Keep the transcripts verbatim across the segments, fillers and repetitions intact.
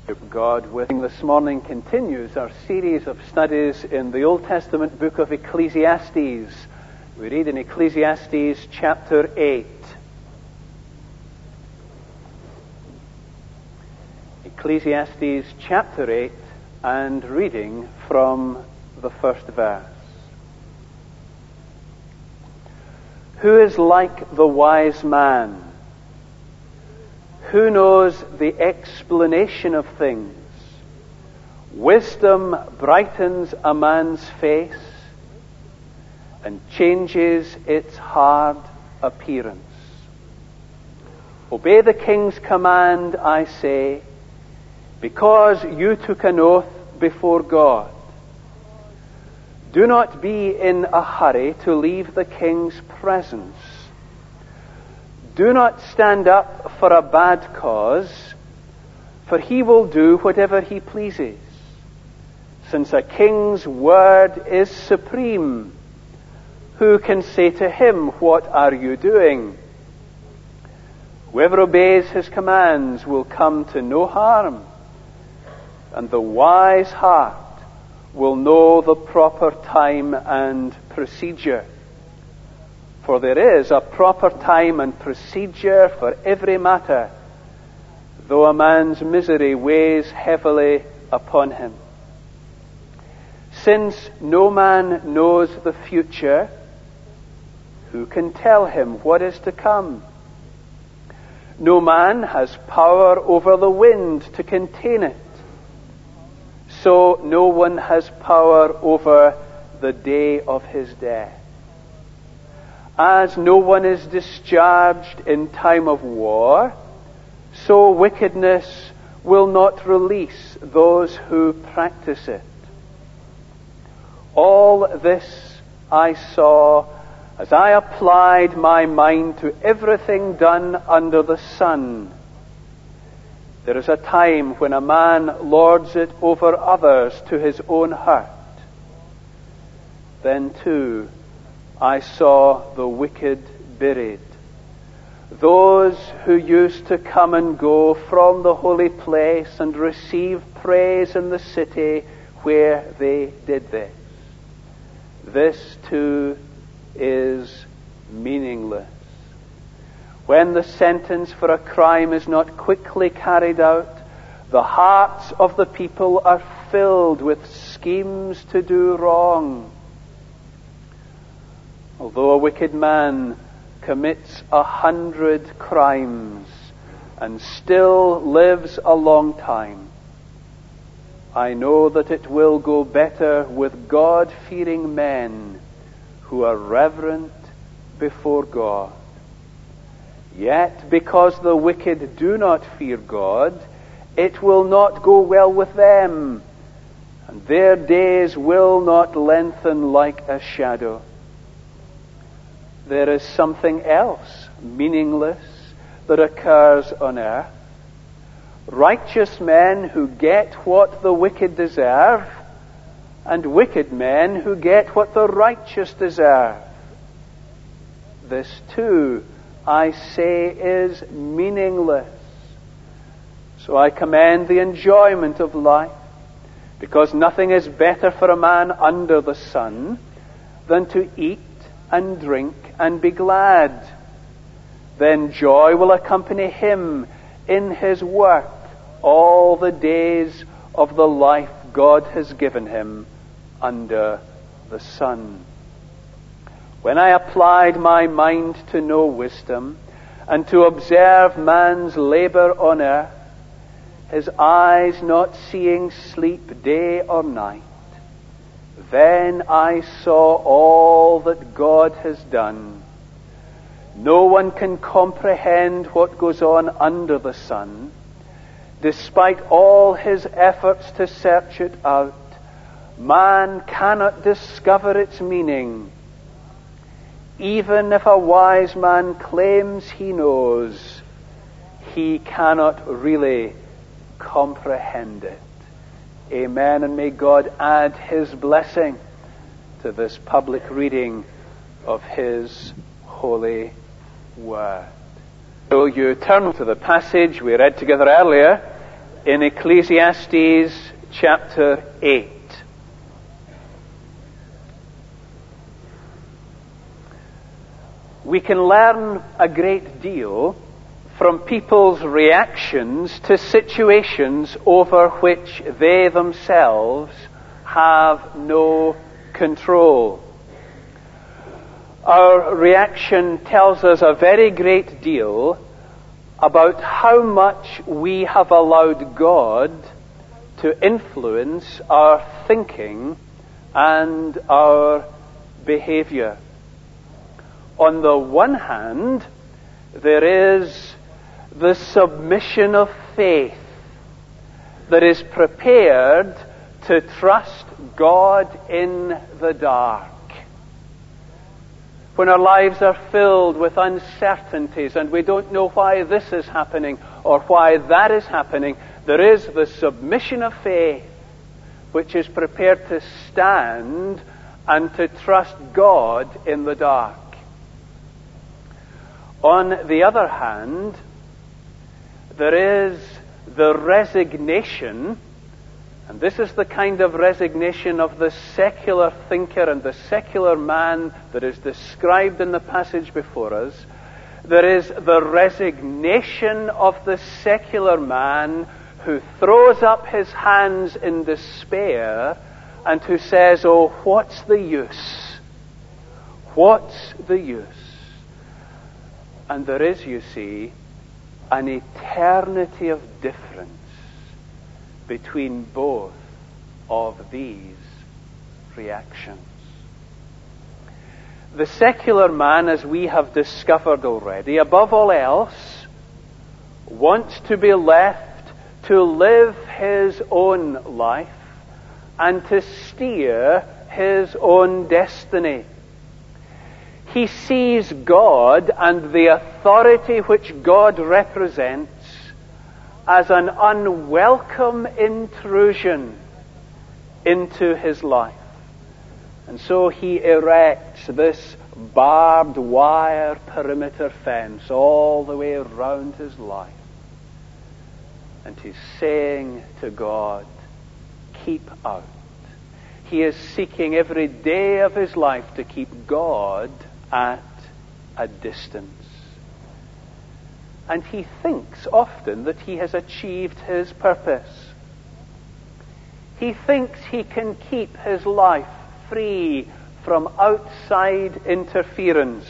God with this morning continues our series of studies in the Old Testament book of Ecclesiastes. We read in Ecclesiastes chapter eight. Ecclesiastes chapter eight and reading from the first verse. Who is like the wise man? Who knows the explanation of things? Wisdom brightens a man's face and changes its hard appearance. Obey the king's command, I say, because you took an oath before God. Do not be in a hurry to leave the king's presence. Do not stand up for a bad cause, for he will do whatever he pleases. Since a king's word is supreme, who can say to him, "What are you doing?" Whoever obeys his commands will come to no harm, and the wise heart will know the proper time and procedure. For there is a proper time and procedure for every matter, though a man's misery weighs heavily upon him. Since no man knows the future, who can tell him what is to come? No man has power over the wind to contain it, so no one has power over the day of his death. As no one is discharged in time of war, so wickedness will not release those who practice it. All this I saw as I applied my mind to everything done under the sun. There is a time when a man lords it over others to his own hurt. Then too, I saw the wicked buried, those who used to come and go from the holy place and receive praise in the city where they did this. This too is meaningless. When the sentence for a crime is not quickly carried out, the hearts of the people are filled with schemes to do wrong. Although a wicked man commits a hundred crimes and still lives a long time, I know that it will go better with God-fearing men who are reverent before God. Yet, because the wicked do not fear God, it will not go well with them, and their days will not lengthen like a shadow. There is something else meaningless that occurs on earth. Righteous men who get what the wicked deserve, and wicked men who get what the righteous deserve. This too, I say, is meaningless. So I commend the enjoyment of life, because nothing is better for a man under the sun than to eat and drink and be glad. Then joy will accompany him in his work all the days of the life God has given him under the sun. When I applied my mind to know wisdom and to observe man's labor on earth, his eyes not seeing sleep day or night, then I saw all that God has done. No one can comprehend what goes on under the sun. Despite all his efforts to search it out, man cannot discover its meaning. Even if a wise man claims he knows, he cannot really comprehend it. Amen, and may God add His blessing to this public reading of His holy word. So you turn to the passage we read together earlier in Ecclesiastes chapter eight. We can learn a great deal from people's reactions to situations over which they themselves have no control. Our reaction tells us a very great deal about how much we have allowed God to influence our thinking and our behavior. On the one hand, there is the submission of faith that is prepared to trust God in the dark. When our lives are filled with uncertainties and we don't know why this is happening or why that is happening, there is the submission of faith which is prepared to stand and to trust God in the dark. On the other hand, there is the resignation, and this is the kind of resignation of the secular thinker and the secular man that is described in the passage before us. There is the resignation of the secular man who throws up his hands in despair and who says, "Oh, what's the use? What's the use?" And there is, you see, an eternity of difference between both of these reactions. The secular man, as we have discovered already, above all else, wants to be left to live his own life and to steer his own destiny. He sees God and the authority which God represents as an unwelcome intrusion into his life. And so he erects this barbed wire perimeter fence all the way around his life. And he's saying to God, "Keep out." He is seeking every day of his life to keep God at a distance. And he thinks often that he has achieved his purpose. He thinks he can keep his life free from outside interference.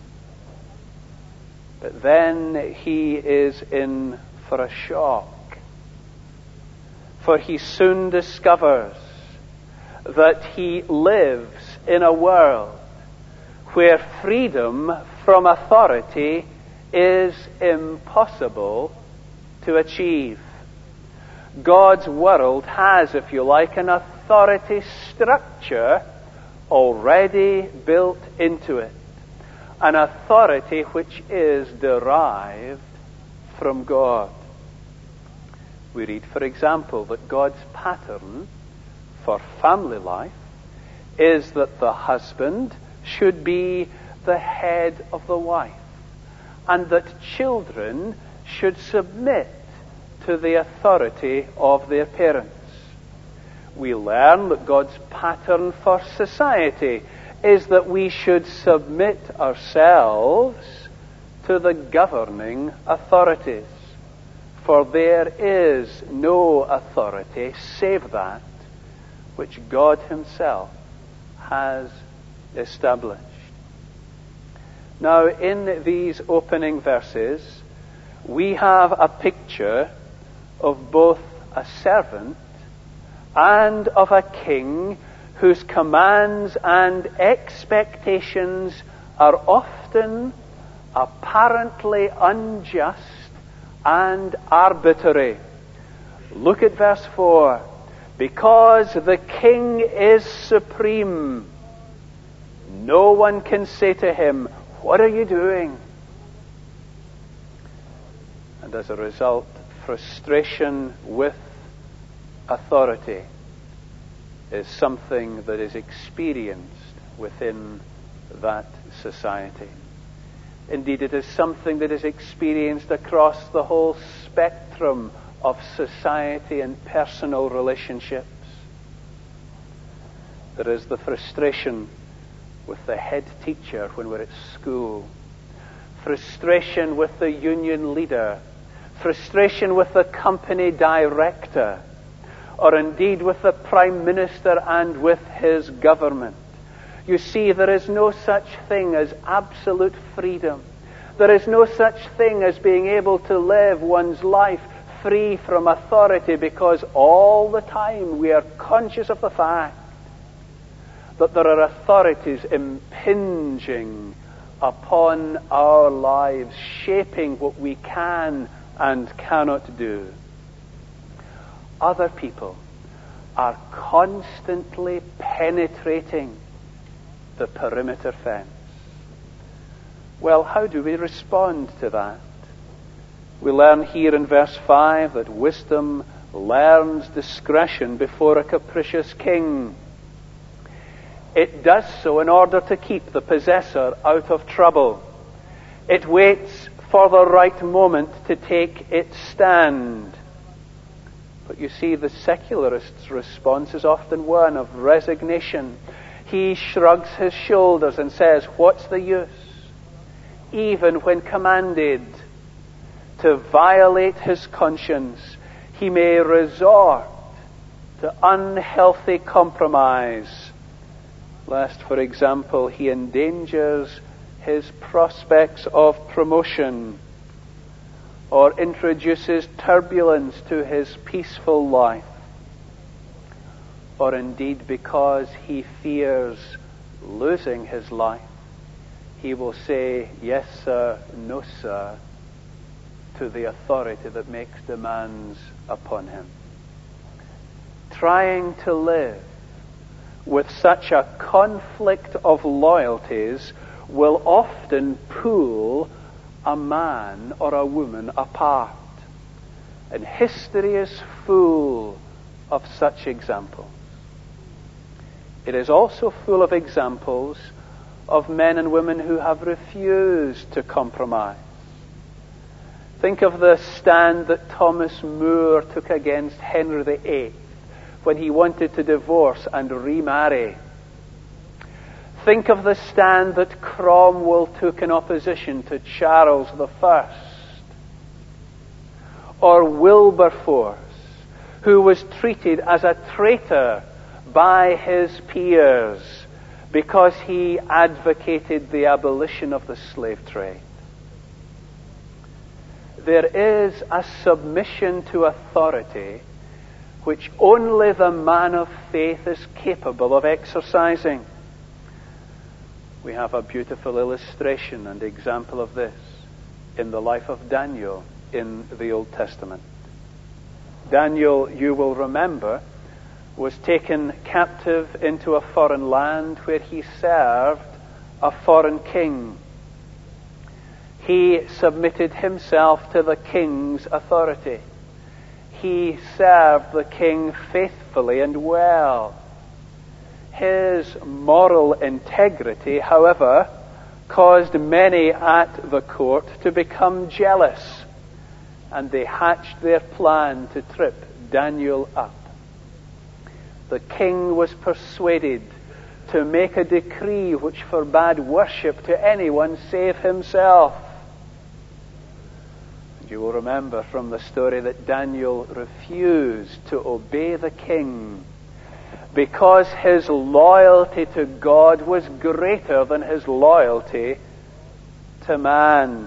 But then he is in for a shock. For he soon discovers that he lives in a world where freedom from authority is impossible to achieve. God's world has, if you like, an authority structure already built into it. An authority which is derived from God. We read, for example, that God's pattern for family life is that the husband should be the head of the wife, and that children should submit to the authority of their parents. We learn that God's pattern for society is that we should submit ourselves to the governing authorities. For there is no authority save that which God himself has established. Now, in these opening verses, we have a picture of both a servant and of a king whose commands and expectations are often apparently unjust and arbitrary. Look at verse four. Because the king is supreme, no one can say to him, "What are you doing?" And as a result, frustration with authority is something that is experienced within that society. Indeed, it is something that is experienced across the whole spectrum of society and personal relationships. There is the frustration with the head teacher when we're at school, frustration with the union leader, frustration with the company director, or indeed with the Prime Minister and with his government. You see, there is no such thing as absolute freedom. There is no such thing as being able to live one's life free from authority, because all the time we are conscious of the fact that there are authorities impinging upon our lives, shaping what we can and cannot do. Other people are constantly penetrating the perimeter fence. Well, how do we respond to that? We learn here in verse five that wisdom learns discretion before a capricious king. It does so in order to keep the possessor out of trouble. It waits for the right moment to take its stand. But you see, the secularist's response is often one of resignation. He shrugs his shoulders and says, what's the use? Even when commanded to violate his conscience, he may resort to unhealthy compromise, lest, for example, he endangers his prospects of promotion or introduces turbulence to his peaceful life, or indeed because he fears losing his life, he will say, yes sir, no sir, to the authority that makes demands upon him. Trying to live with such a conflict of loyalties will often pull a man or a woman apart. And history is full of such examples. It is also full of examples of men and women who have refused to compromise. Think of the stand that Thomas More took against Henry the Eighth when he wanted to divorce and remarry. Think of the stand that Cromwell took in opposition to Charles the First. Or Wilberforce, who was treated as a traitor by his peers because he advocated the abolition of the slave trade. There is a submission to authority which only the man of faith is capable of exercising. We have a beautiful illustration and example of this in the life of Daniel in the Old Testament. Daniel, you will remember, was taken captive into a foreign land where he served a foreign king. He submitted himself to the king's authority. He served the king faithfully and well. His moral integrity, however, caused many at the court to become jealous, and they hatched their plan to trip Daniel up. The king was persuaded to make a decree which forbade worship to anyone save himself. You will remember from the story that Daniel refused to obey the king because his loyalty to God was greater than his loyalty to man.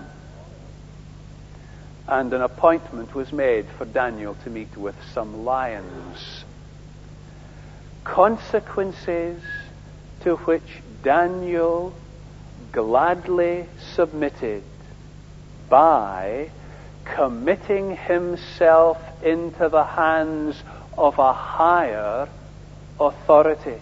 And an appointment was made for Daniel to meet with some lions. Consequences to which Daniel gladly submitted by committing himself into the hands of a higher authority.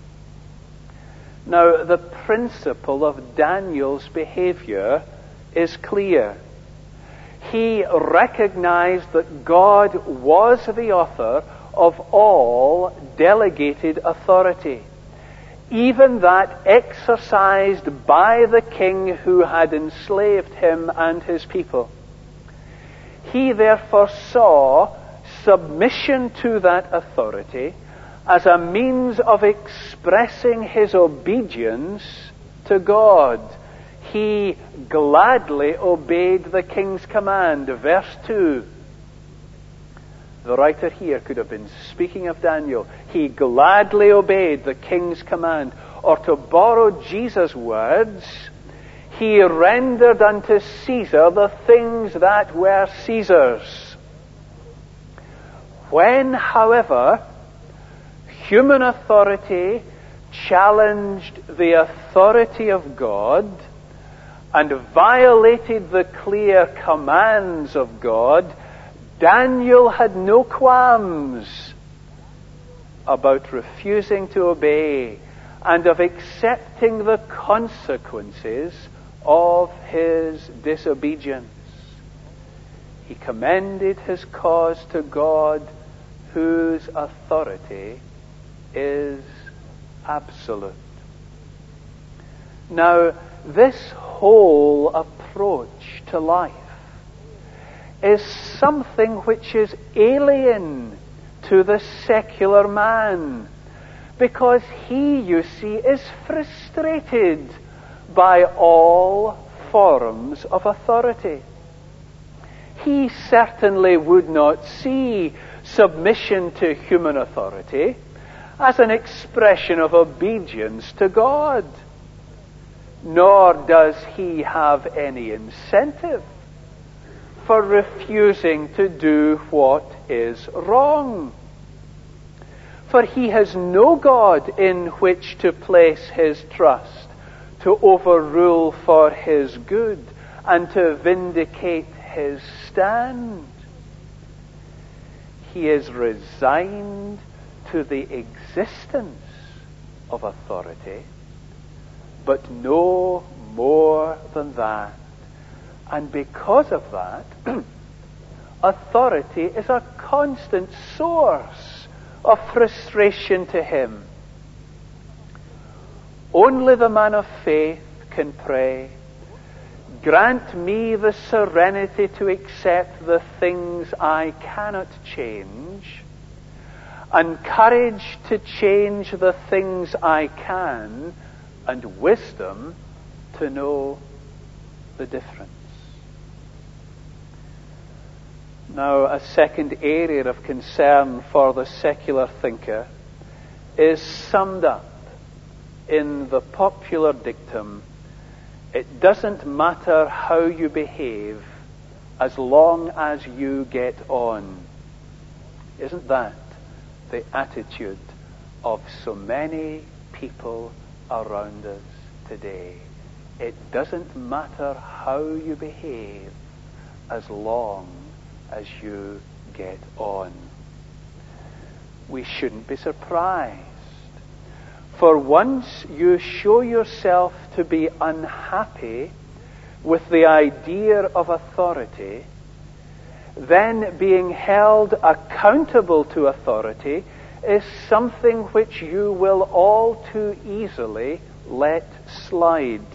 Now, the principle of Daniel's behavior is clear. He recognized that God was the author of all delegated authority, even that exercised by the king who had enslaved him and his people. He therefore saw submission to that authority as a means of expressing his obedience to God. He gladly obeyed the king's command. Verse two. The writer here could have been speaking of Daniel. He gladly obeyed the king's command. Or to borrow Jesus' words, he rendered unto Caesar the things that were Caesar's. When, however, human authority challenged the authority of God and violated the clear commands of God, Daniel had no qualms about refusing to obey and of accepting the consequences of his disobedience. He commended his cause to God, whose authority is absolute. Now, this whole approach to life is something which is alien to the secular man, because he, you see, is frustrated by all forms of authority. He certainly would not see submission to human authority as an expression of obedience to God, nor does he have any incentive for refusing to do what is wrong. For he has no God in which to place his trust, to overrule for his good, and to vindicate his stand. He is resigned to the existence of authority, but no more than that. And because of that, authority is a constant source of frustration to him. Only the man of faith can pray, "Grant me the serenity to accept the things I cannot change, and courage to change the things I can, and wisdom to know the difference." Now, a second area of concern for the secular thinker is summed up in the popular dictum, "It doesn't matter how you behave as long as you get on." Isn't that the attitude of so many people around us today? It doesn't matter how you behave as long as you get on. We shouldn't be surprised. For once you show yourself to be unhappy with the idea of authority, then being held accountable to authority is something which you will all too easily let slide.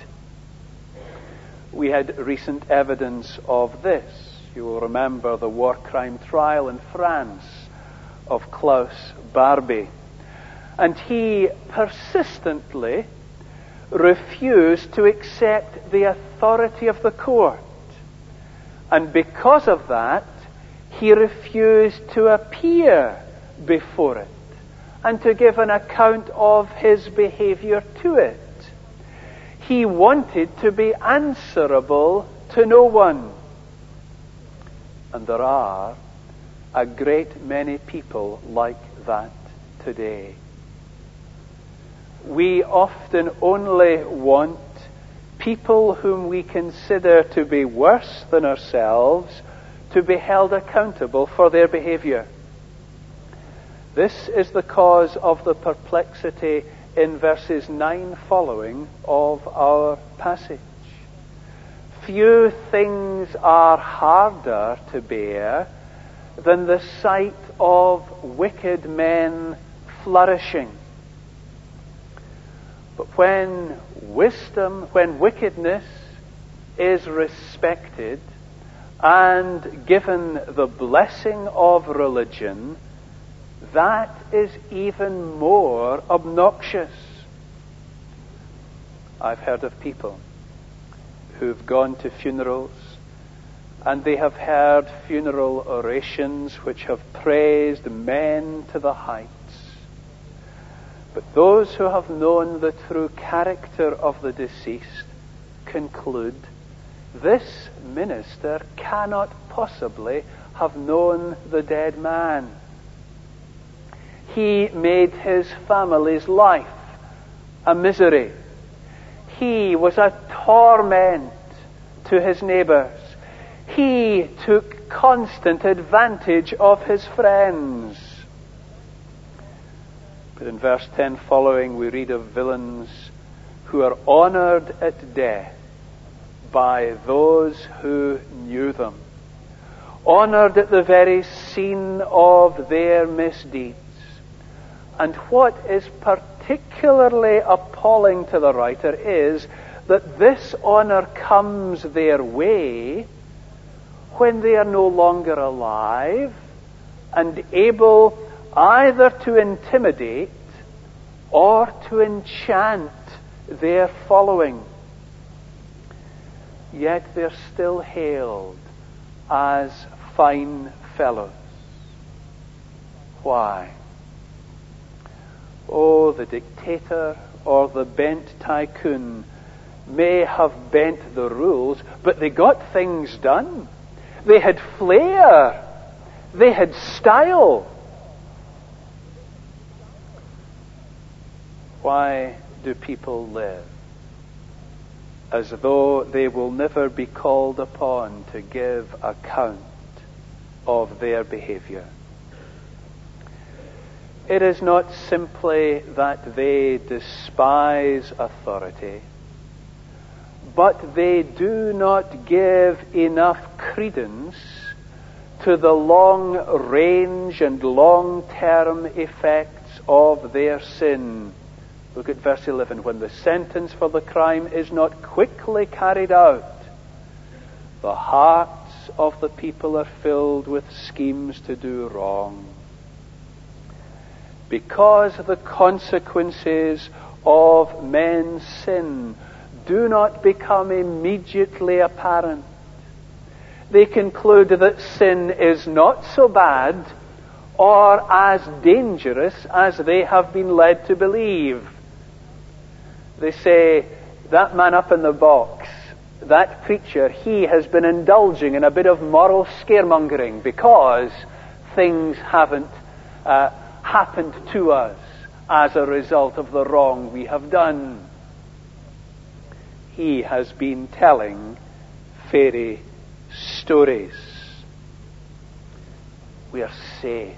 We had recent evidence of this. You will remember the war crime trial in France of Klaus Barbie. And he persistently refused to accept the authority of the court. And because of that, he refused to appear before it and to give an account of his behavior to it. He wanted to be answerable to no one. And there are a great many people like that today. We often only want people whom we consider to be worse than ourselves to be held accountable for their behavior. This is the cause of the perplexity in verses nine following of our passage. Few things are harder to bear than the sight of wicked men flourishing. But when wisdom, when wickedness is respected and given the blessing of religion, that is even more obnoxious. I've heard of people who've gone to funerals and they have heard funeral orations which have praised men to the heights. But those who have known the true character of the deceased conclude this minister cannot possibly have known the dead man. He made his family's life a misery. He was a torment to his neighbors. He took constant advantage of his friends. But in verse ten following, we read of villains who are honored at death by those who knew them, honored at the very scene of their misdeeds. And what is particularly appalling to the writer is that this honor comes their way when they are no longer alive and able either to intimidate or to enchant their following. Yet they're still hailed as fine fellows. Why? Oh, the dictator or the bent tycoon may have bent the rules, but they got things done. They had flair. They had style. Why do people live as though they will never be called upon to give account of their behavior? It is not simply that they despise authority, but they do not give enough credence to the long range and long-term effects of their sin. Look at verse eleven. When the sentence for the crime is not quickly carried out, the hearts of the people are filled with schemes to do wrong. Because the consequences of men's sin do not become immediately apparent, they conclude that sin is not so bad or as dangerous as they have been led to believe. They say, that man up in the box, that preacher, he has been indulging in a bit of moral scaremongering because things haven't uh, happened to us as a result of the wrong we have done. He has been telling fairy stories. We are safe.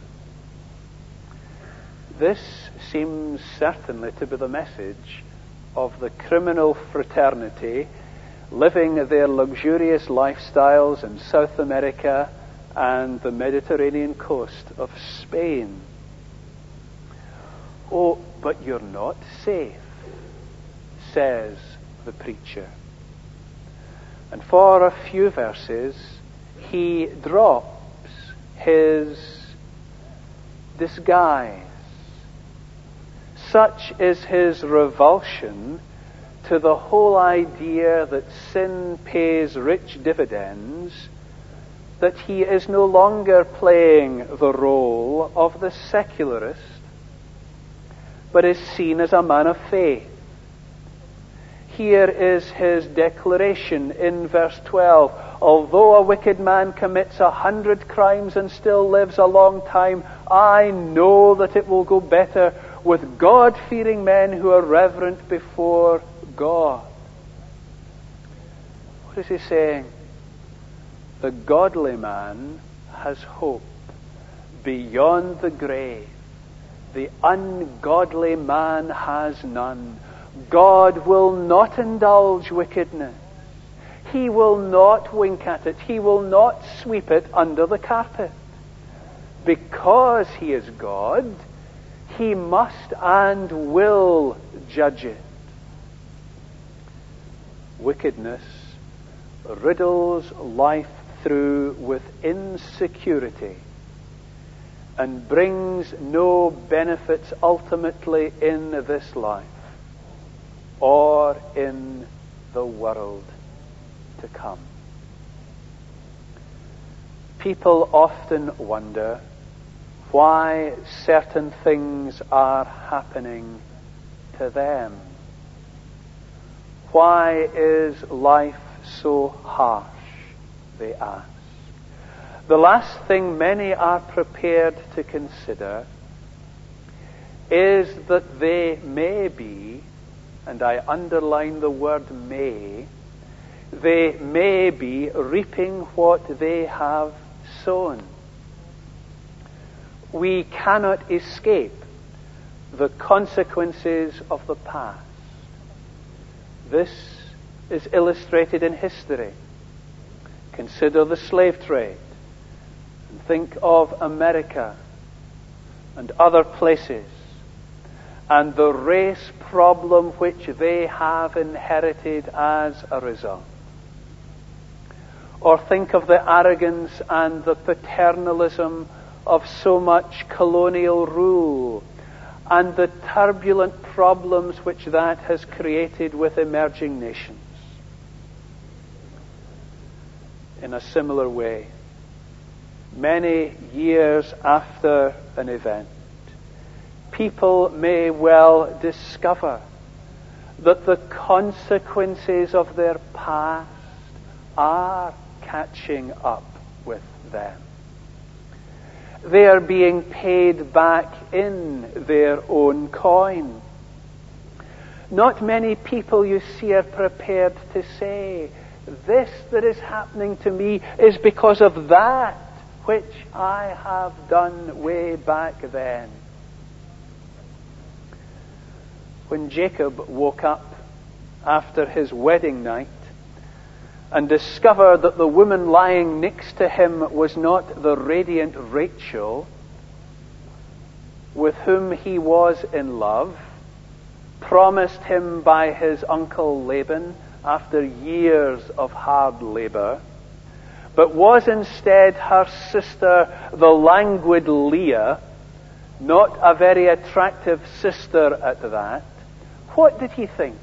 This seems certainly to be the message of the criminal fraternity living their luxurious lifestyles in South America and the Mediterranean coast of Spain. Oh, but you're not safe, says the preacher. And for a few verses, he drops his disguise. Such is his revulsion to the whole idea that sin pays rich dividends, that he is no longer playing the role of the secularist, but is seen as a man of faith. Here is his declaration in verse twelve. Although a wicked man commits a hundred crimes and still lives a long time, I know that it will go better with God-fearing men who are reverent before God. What is he saying? The godly man has hope beyond the grave. The ungodly man has none. God will not indulge wickedness. He will not wink at it. He will not sweep it under the carpet. Because he is God, he must and will judge it. Wickedness riddles life through with insecurity and brings no benefits ultimately in this life or in the world to come. People often wonder why certain things are happening to them. Why is life so harsh, they ask. The last thing many are prepared to consider is that they may be, and I underline the word may, they may be reaping what they have sown. We cannot escape the consequences of the past. This is illustrated in history. Consider the slave trade. And think of America and other places and the race problem which they have inherited as a result. Or think of the arrogance and the paternalism of so much colonial rule and the turbulent problems which that has created with emerging nations. In a similar way, many years after an event, people may well discover that the consequences of their past are catching up with them. They are being paid back in their own coin. Not many people, you see, are prepared to say, this that is happening to me is because of that which I have done way back then. When Jacob woke up after his wedding night and discovered that the woman lying next to him was not the radiant Rachel with whom he was in love, promised him by his uncle Laban after years of hard labor, but was instead her sister, the languid Leah, not a very attractive sister at that, what did he think?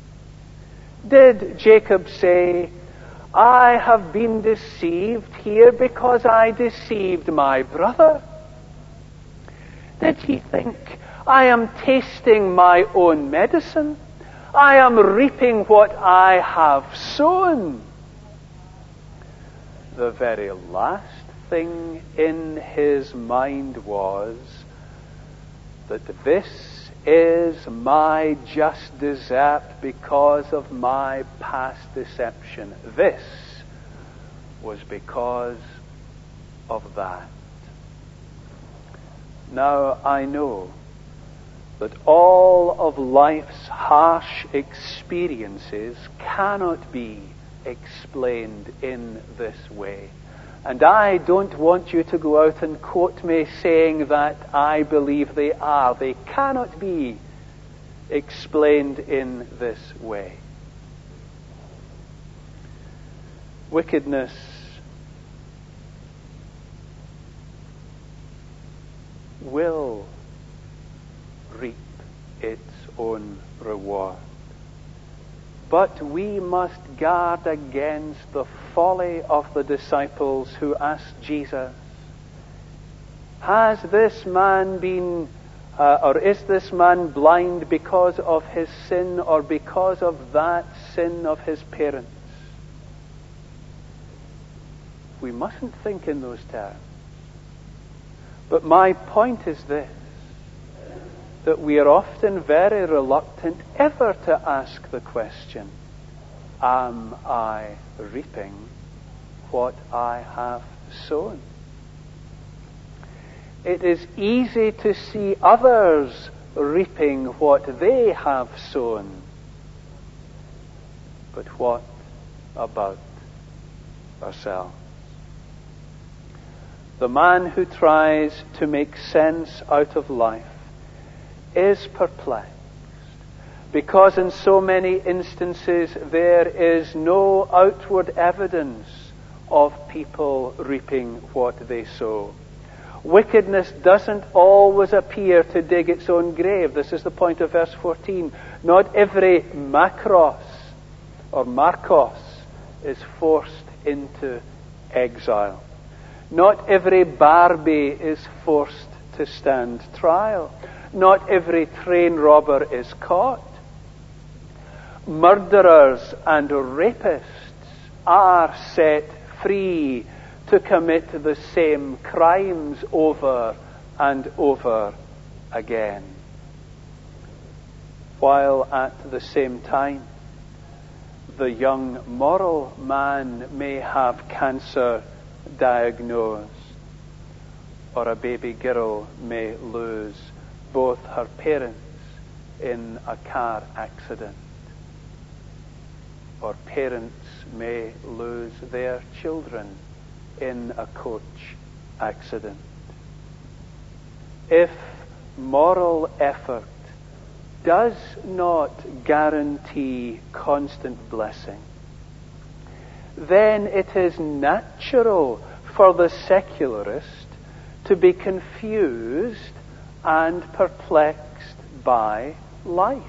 Did Jacob say, I have been deceived here because I deceived my brother? Did he think, I am tasting my own medicine? I am reaping what I have sown? The very last thing in his mind was that this is my just desert because of my past deception. This was because of that. Now I know that all of life's harsh experiences cannot be explained in this way. And I don't want you to go out and quote me saying that I believe they are. They cannot be explained in this way. Wickedness will reap its own reward. But we must guard against the folly of the disciples who asked Jesus, has this man been, uh, or is this man blind because of his sin or because of that sin of his parents? We mustn't think in those terms. But my point is this, that we are often very reluctant ever to ask the question, am I reaping what I have sown? It is easy to see others reaping what they have sown. But what about ourselves? The man who tries to make sense out of life is perplexed, because in so many instances there is no outward evidence of people reaping what they sow. Wickedness doesn't always appear to dig its own grave. This is the point of verse fourteen. Not every Makros or Marcos is forced into exile. Not every Barbie is forced to stand trial. Not every train robber is caught. Murderers and rapists are set free to commit the same crimes over and over again. While at the same time, the young moral man may have cancer diagnosed, or a baby girl may lose both her parents in a car accident, or parents may lose their children in a coach accident. If moral effort does not guarantee constant blessing, then it is natural for the secularist to be confused and perplexed by life.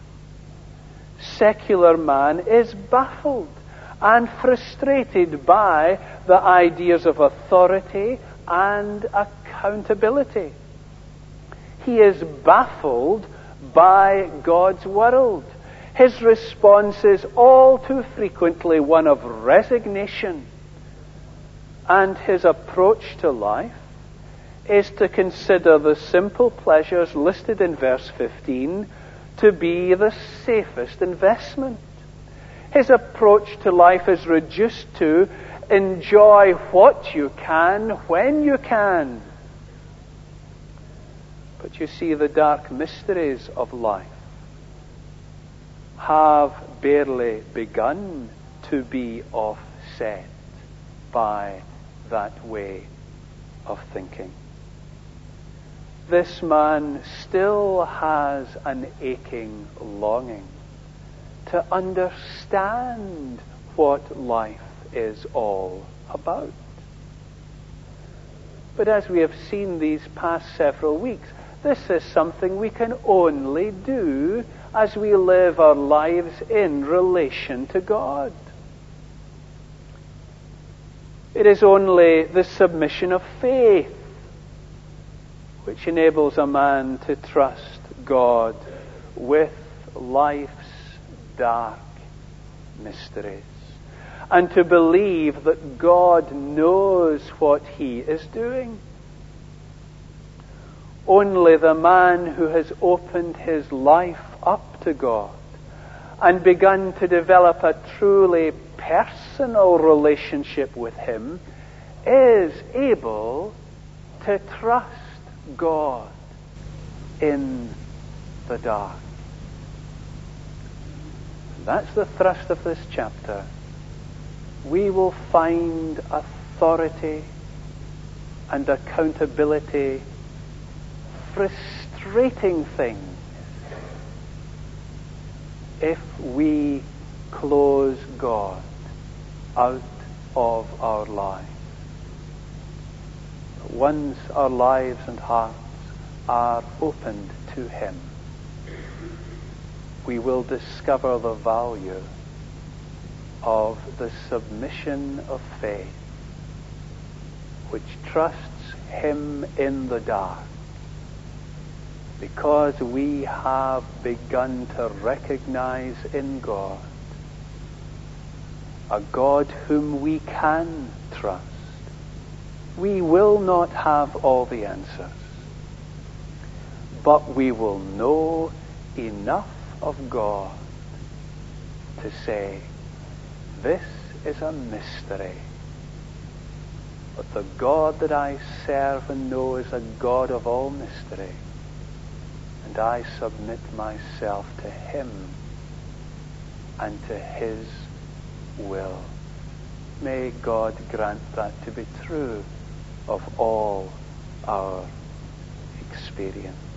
Secular man is baffled and frustrated by the ideas of authority and accountability. He is baffled by God's world. His response is all too frequently one of resignation, and his approach to life is to consider the simple pleasures listed in verse fifteen to be the safest investment. His approach to life is reduced to enjoy what you can when you can. But you see, the dark mysteries of life have barely begun to be offset by that way of thinking. This man still has an aching longing to understand what life is all about. But as we have seen these past several weeks, this is something we can only do as we live our lives in relation to God. It is only the submission of faith which enables a man to trust God with life's dark mysteries, and to believe that God knows what He is doing. Only the man who has opened his life up to God and begun to develop a truly personal relationship with Him is able to trust God in the dark. That's the thrust of this chapter. We will find authority and accountability frustrating things if we close God out of our lives. Once our lives and hearts are opened to Him, we will discover the value of the submission of faith, which trusts Him in the dark, because we have begun to recognize in God a God whom we can trust. We will not have all the answers, but we will know enough of God to say, this is a mystery, but the God that I serve and know is a God of all mystery, and I submit myself to Him and to His will. May God grant that to be true of all our experience.